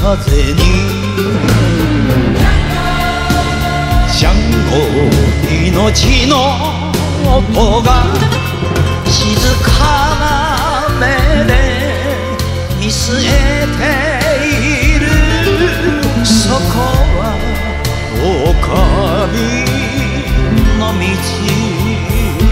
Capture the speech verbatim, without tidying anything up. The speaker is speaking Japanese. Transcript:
風にジャンゴ命の音が静かな目で見据えている。そこは狼の道。